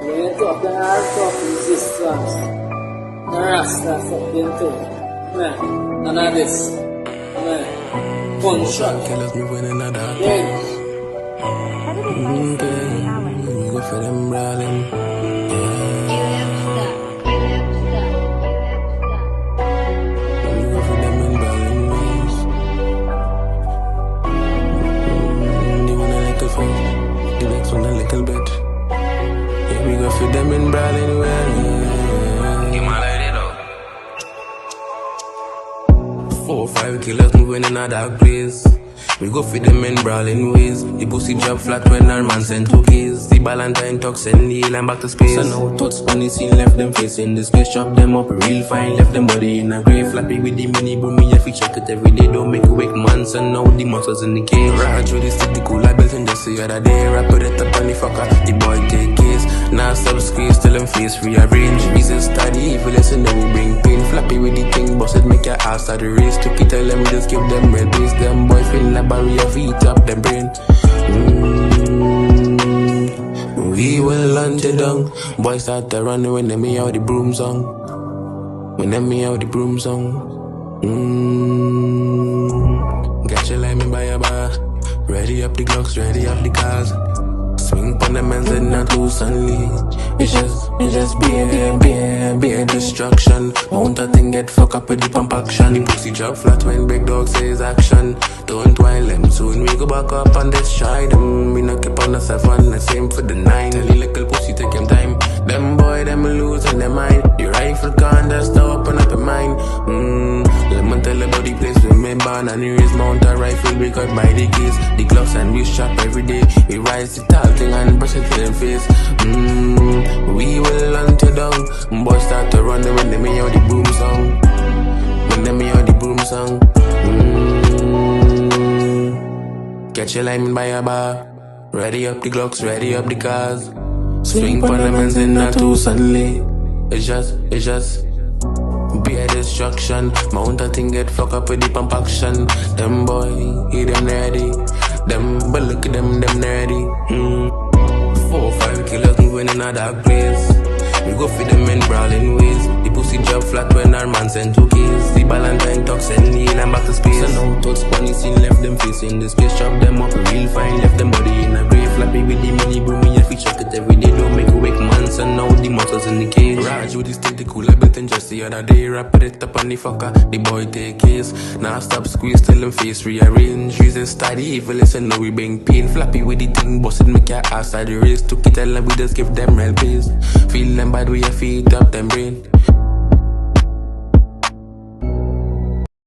When you talk the hardcore resistance, the Rasta fucking thing. Man, none of this. Man, contract. Killers moving in a dark Yeah. We go for them brawling. We go for them in brawling ways. They wanna like a fight, the next one a little bit. Yeah, we go for them in brawling ways. 4 or 5 killers moving in a dark place. We go feed them in brawling ways. The pussy drop flat when our man sent 2 keys. The Valentine talks and the and back to space. So now thoughts on the scene, left them facing the space. Chop them up real fine, left them body in a grave. Flappy with the mini boom, me if we check it every day. Don't make a wake man, so now the monsters in the cage. Raj with the stick, the cool I built in just the other day. Rapper it up on the fucker, the boy take case. Now stop squeeze, till them face rearrange. Jesus study evil, listen then we bring pain. Flappy with the king, boss it make your ass start the race. Took it, tell them just give them red base. Them boy feel like barrier feet up them brain. We will hunt it down. Boys start to run when they me out the broom song. When they me out the broom song. Got your lime by a bar. Ready up the Glocks, ready up the cars. Swing pon them and then not too suddenly. It's just be a destruction. Mount a thing get fuck up with the pump action. The pussy drop flat when big dog says action. Don't while them soon we go back up and destroy them. We not keep on the 7, the same for the 9. Tell the little pussy take him time. Them boy them losing their mind. The rifle can't just open up your mind. Let me tell about the place we made born and here is mount a rifle we cut by the keys. The gloves and we shop every day. We rise the tall thing and brush it to them face. We will hunt you down. Boys start to run when they me out the broom song. When they me out the broom song. Catch your line by a bar. Ready up the Glocks, ready up the cars. Swing parliaments in not too suddenly. It's just be a destruction. Mount a thing get fuck up with the pump action. Them boy, he them nerdy. Them, but look at them nerdy. 4 or 5 killers moving in a dark place. We go feed them in brawling ways. The pussy drop flat when our man sent 2 keys. The Valentine talks and kneel and back to space. So now thoughts on the scene, left them facing the space. Chop them up real fine, left them body in a grave. Flappy with the mini boom, me if we check it every day. Don't make a wake man, so now the monsters in the cage. Raj with the stick, the cool I built in just the other day. Rapper it up on the fucker, the boy take case. Now stop squeeze, till them face rearrange. Jesus study evil, listen now we bring pain. Flappy with the thing, boss it make your ass start the race. Took it, tell them we just give them real pace. Feel them bad with your feet up them brain.